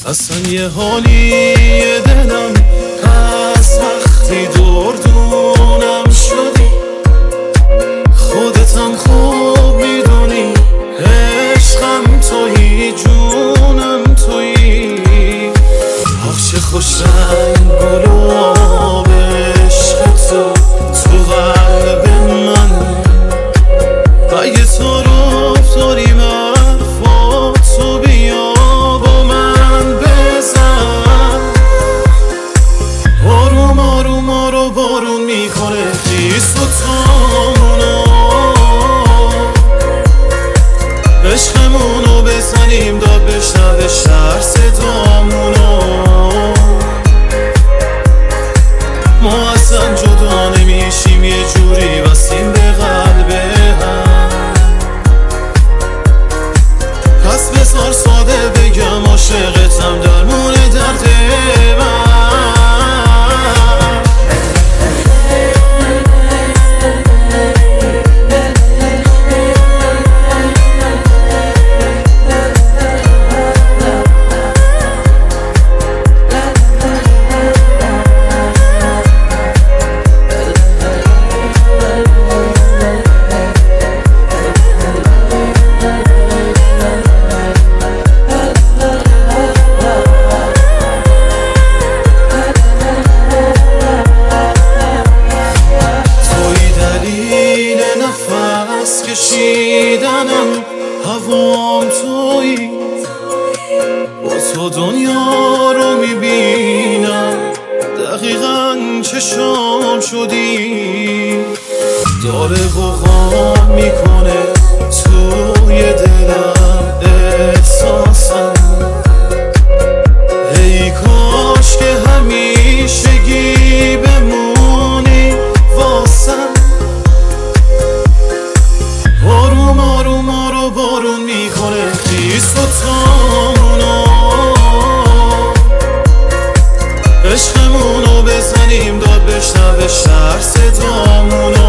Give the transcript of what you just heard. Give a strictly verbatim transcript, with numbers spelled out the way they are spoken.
اصلا یه حالی دلم از وقتی دردونم شدی، خودتم خوب میدونی عشقم تویی، جونم تویی. آخ چه خوش رنگ گلاب عشق تو تو قلب من، اگه تو رفت داریم حرفاتو بیا با من بزن. آروم آروم آرو بارون میکنه خیس و تامونو، عشقمونو بزنیم داد بشنوه شهر صدامونو. ما اصلا جدا نمیشیم، یه جوری وسیم به قلب هم. پس بذار ساده بگم عاشقتم درمون درد من. کشیدنم هوام تویی، با تو دنیا رو میبینم دقیقا چشام شدی. داره بغام میکنه توی دلم احساسم، ای کاش که همیشگی بمونی واسم. آروم آروم آرو بارون میکنه خیس و تامونو، عشقمونو بزنیم داد بشنوه شهر صدامونو.